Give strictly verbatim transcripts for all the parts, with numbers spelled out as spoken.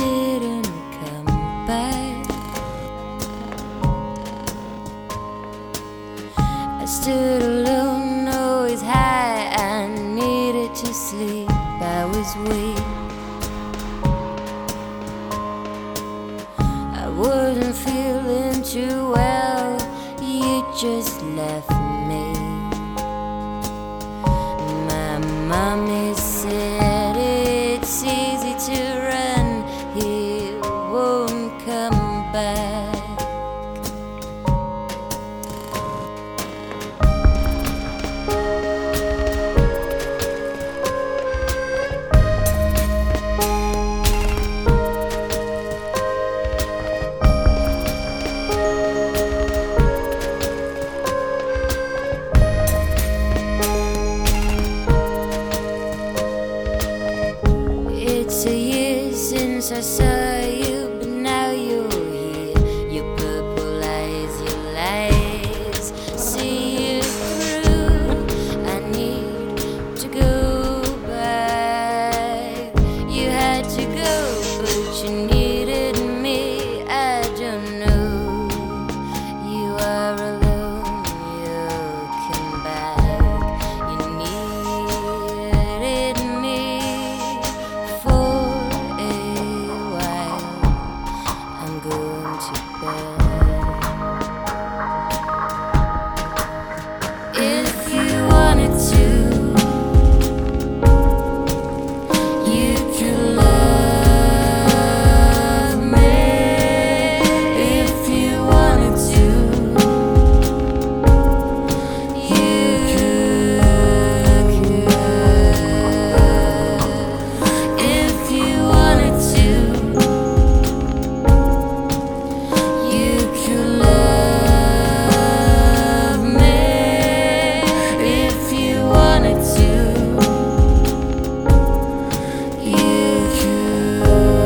didn't come back. I stood alone, always high. I needed to sleep, I was weak. I wasn't feeling too well, you just left me. My mommy said it's easy to run, he won't come back. It's a year since I saw you, but now you're here. Your purple eyes, your lies see you through. I need to go back. You had to go, but you needed me. I don't know. You are alone, you'll come back. You needed me for a while. I'm going to bed. If you wanted to, you could love me. If you wanted to, you could. If you wanted to, you could love me. If you wanted to, you could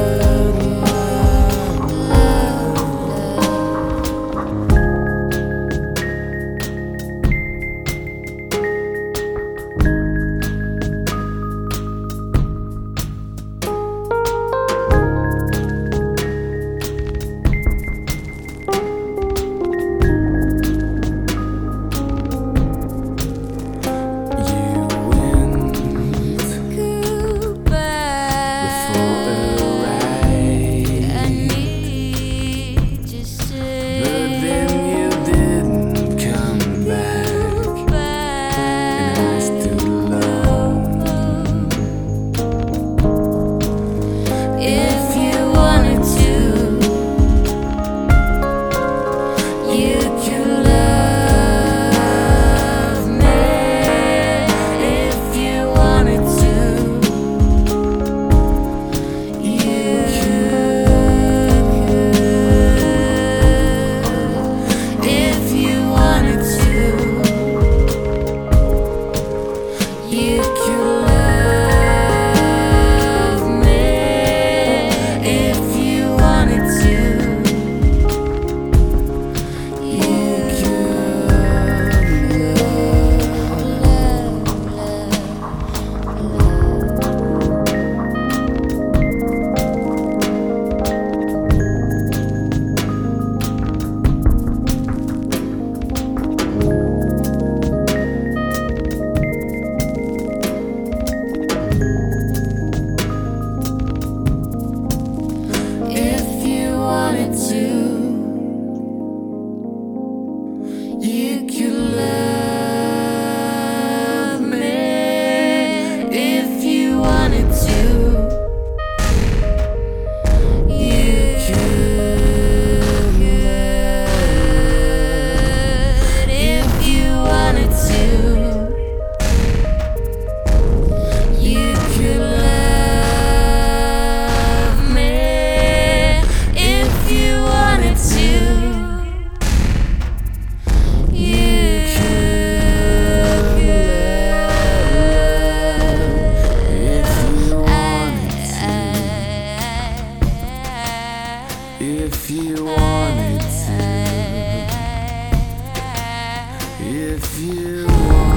if you wanted to, if you wanted